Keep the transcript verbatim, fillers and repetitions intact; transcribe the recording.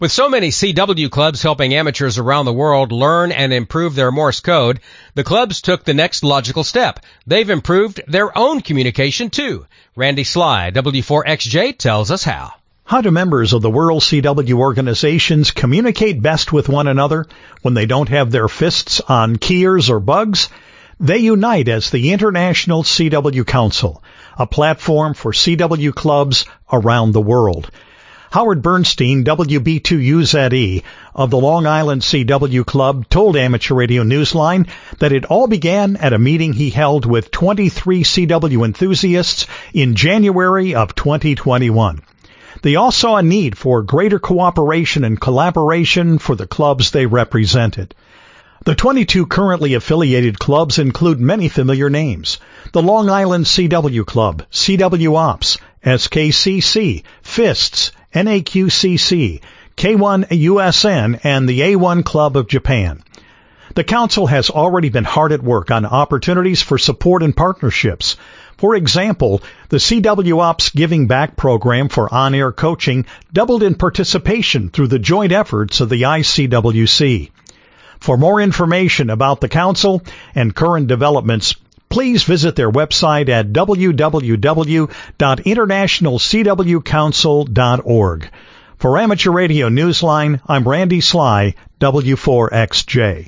With so many C W clubs helping amateurs around the world learn and improve their Morse code, the clubs took the next logical step. They've improved their own communication too. Randy Sly, W four X J, tells us how. How do members of the World C W organizations communicate best with one another when they don't have their fists on keyers or bugs? They unite as the International C W Council, a platform for C W clubs around the world. Howard Bernstein, W B two U Z E, of the Long Island C W Club, told Amateur Radio Newsline that it all began at a meeting he held with twenty-three C W enthusiasts in January of twenty twenty-one. They all saw a need for greater cooperation and collaboration for the clubs they represented. The twenty-two currently affiliated clubs include many familiar names: the Long Island C W Club, C W Ops, S K C C, FISTS, N A Q C C, K one U S N, and the A one Club of Japan. The Council has already been hard at work on opportunities for support and partnerships. For example, the C W Ops Giving Back program for on-air coaching doubled in participation through the joint efforts of the I C W C. For more information about the Council and current developments, please visit their website at w w w dot international c w council dot org. For Amateur Radio Newsline, I'm Randy Sly, W four X J.